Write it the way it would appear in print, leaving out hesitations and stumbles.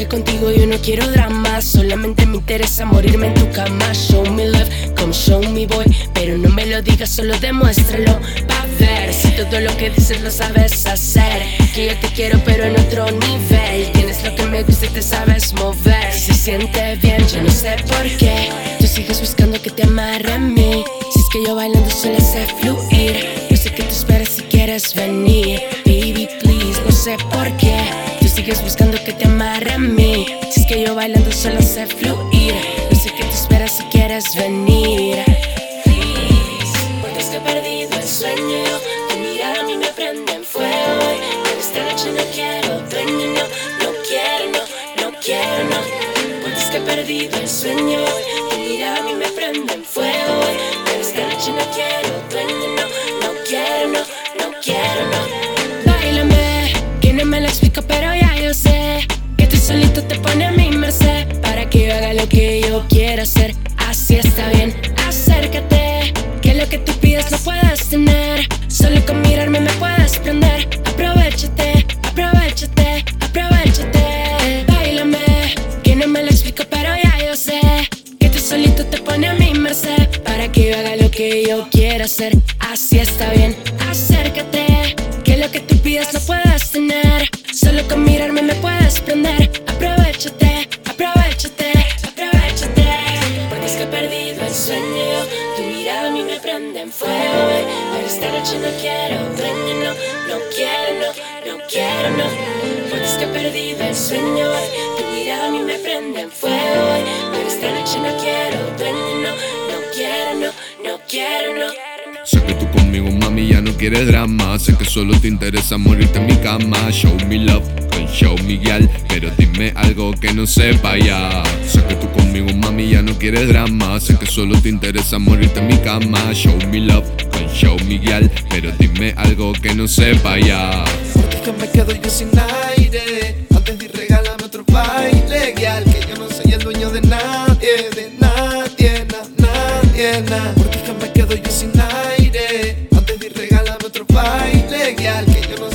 que contigo yo no quiero drama. Solamente me interesa morirme en tu cama. Show me love, come show me boy. Pero no me lo digas, solo demuéstralo. Pa' ver si todo lo que dices lo sabes hacer. Que yo te quiero pero en otro nivel. Tienes lo que me gusta y te sabes mover. Si se siente bien, yo no sé por qué tú sigues buscando que te amarre a mí. Si es que yo bailando solo sé fluir. Yo sé que tú esperas si quieres venir. Baby please, no sé por qué tú sigues buscando que te amarre a mí. Si es que yo bailando solo sé fluir. Yo sé que tú esperas si quieres venir. Please, porque es que he perdido el sueño. Tu mirada a mí me prende en fuego. Pero esta noche no quiero dueño, no, no quiero, no, no quiero, no. Porque es que he perdido el sueño. Tu mirada a mí me prende en fuego. Pero esta noche no quiero dueño, no, no quiero, no, no quiero, no. Báilame, que no me lo explico pero ya yo sé que tú solito te pones a mi merced. Para que yo haga lo que yo quiero hacer. Así está bien, acércate, que lo que tú pides lo puedes tener. Solo con mirarme me puedes prender. Aprovechate, aprovechate, aprovechate. Báilame, que no me lo explico pero ya yo sé que tú solito te pones a mi merced. Para que yo haga lo que yo quiero hacer. Así está bien, acércate, que lo que tú pidas lo puedes tener. Solo con mirarme me puedes prender. Aprovechate, aprovechate, aprovechate. Porque es que he perdido el sueño. Tu mirada a mí me prende en fuego. Pero esta noche no quiero dueño, no, no quiero, no, no quiero, no. Porque es que he perdido el sueño. Tu mirada a mí me prende en fuego. Pero esta noche no quiero dueño, no, no quiero, no, no quiero, no. Sé que tú conmigo, mami, ya no quieres drama. Sé que solo te interesa morirte en mi cama. Show me love, con show me girl. Pero dime algo que no sepa ya. Sé que tú conmigo, mami, ya no quieres drama. Sé que solo te interesa morirte en mi cama. Show me love, con show me girl. Pero dime algo que no sepa ya. Porque es que me quedo yo sin aire. Antes de regálame otro baile, girl, que yo no soy el dueño de nadie, nadie, Porque es que me quedo yo sin aire. Antes de regálame otro baile, girl, que yo no